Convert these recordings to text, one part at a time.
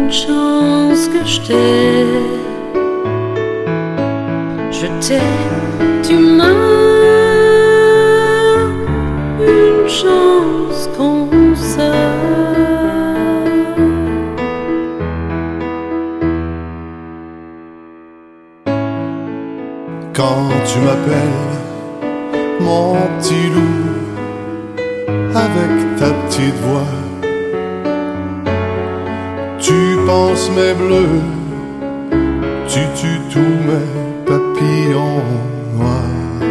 Une chance que je t'ai, tu m'as. Une chance comme ça. Quand tu m'appelles mon petit loup avec ta petite voix, tu penses mes bleus, tu tues tous mes papillons noirs.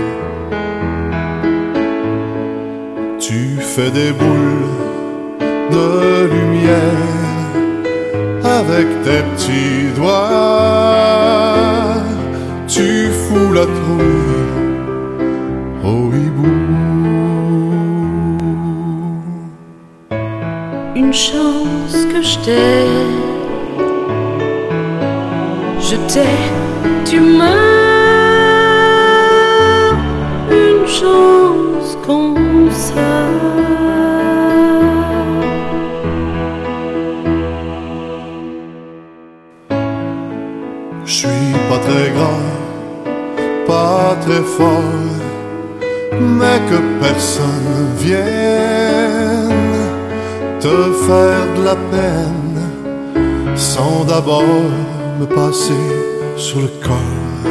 Tu fais des boules de lumière avec tes petits doigts. Tu fous la trouille au hibou. Une chance que je t'ai, tu m'as. Une chance comme ça. Je suis pas très grand, pas très fort, mais que personne vienne te faire de la peine sans d'abord me passer sur le corps.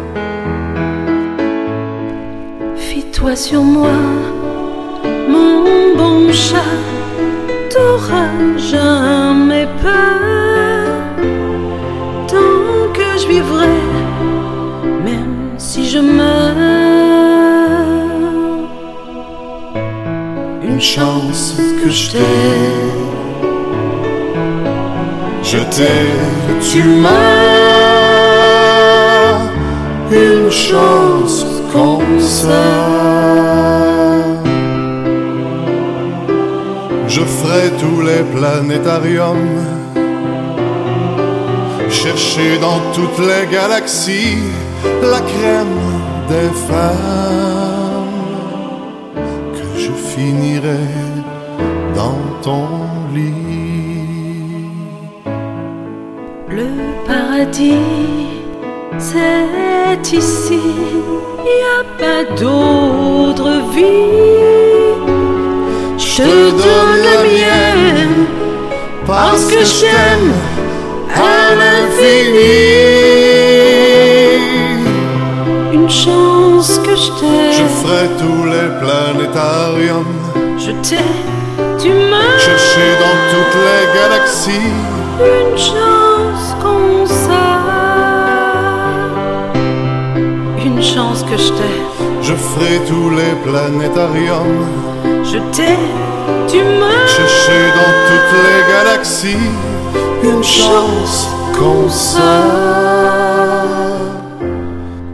Fie-toi sur moi, mon bon chat, t'auras jamais peur. Tant que je vivrai, même si je meurs. Une chance que je t'ai, tu m'as. Une chance comme ça. Je ferai tous les planétariums, chercher dans toutes les galaxies la crème des femmes, que je finirai dans ton lit. Le paradis, c'est ici, y a pas d'autre vie. Je te donne la mienne, parce que je t'aime à l'infini. Une chance que je t'ai, je ferai tous les planétariums, tu m'as. Chercher dans toutes les galaxies une chance comme ça. Une chance que je t'ai, je ferai tous les planétariums, tu m'as. Chercher dans toutes les galaxies une chance comme ça.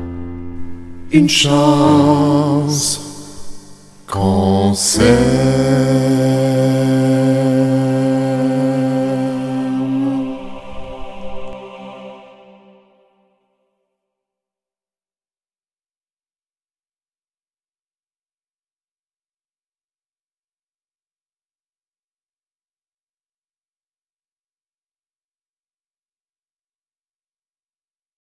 Une chance qu'on sait.